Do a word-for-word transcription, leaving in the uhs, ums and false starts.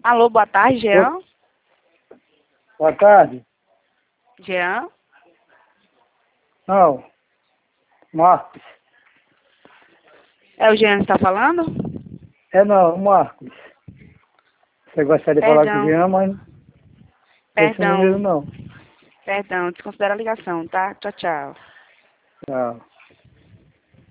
Alô, boa tarde, Jean. Boa tarde. Jean? Não. Marcos. É o Jean que está falando? É não, Marcos. Você gostaria de falar com o Perdão. Jean, mas esse Perdão. número não. Perdão, desconsidera a ligação, tá? Tchau, tchau. Tchau.